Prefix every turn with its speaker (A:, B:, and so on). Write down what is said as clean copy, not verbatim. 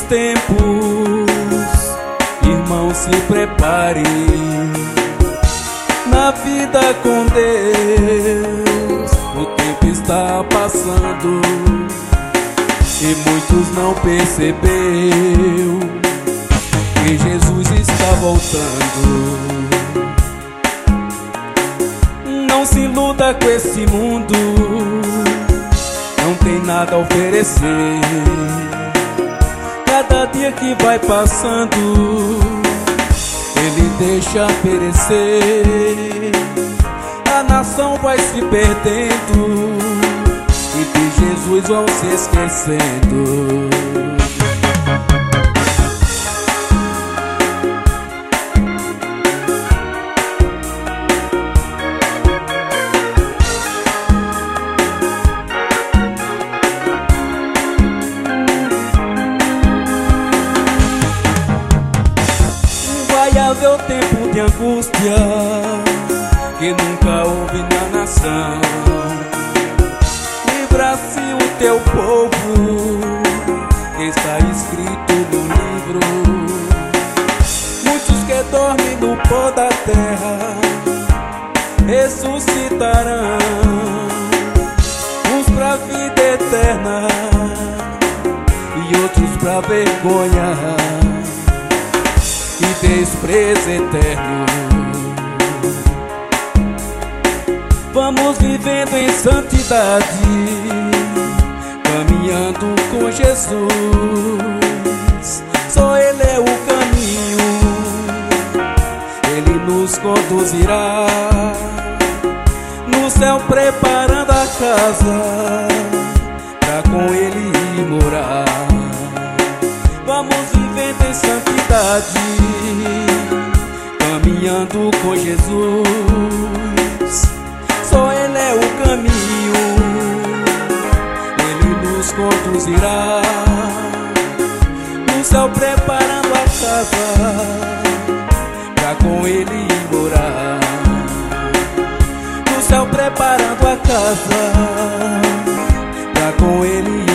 A: tempos, irmão, se prepare. Na vida com Deus, o tempo está passando e muitos não percebeu que Jesus está voltando. Não se iluda com esse mundo, não tem nada a oferecer. Cada dia que vai passando, ele deixa perecer. A nação vai se perdendo e de Jesus vão se esquecendo. Vai haver o tempo de angústia que nunca houve na nação. Livra-se o teu povo, que está escrito no livro. Muitos que dormem no pó da terra ressuscitarão, uns pra vida eterna e outros pra vergonha e desprezo eterno. Vamos vivendo em santidade, caminhando com Jesus. Só Ele é o caminho, Ele nos conduzirá no céu, preparando a casa pra com Ele ir morar. Vamos vivendo em santidade, caminhando com Jesus. Só Ele é o caminho, Ele nos conduzirá no céu, preparando a casa pra com Ele ir morar. No céu, preparando a casa pra com Ele ir morar.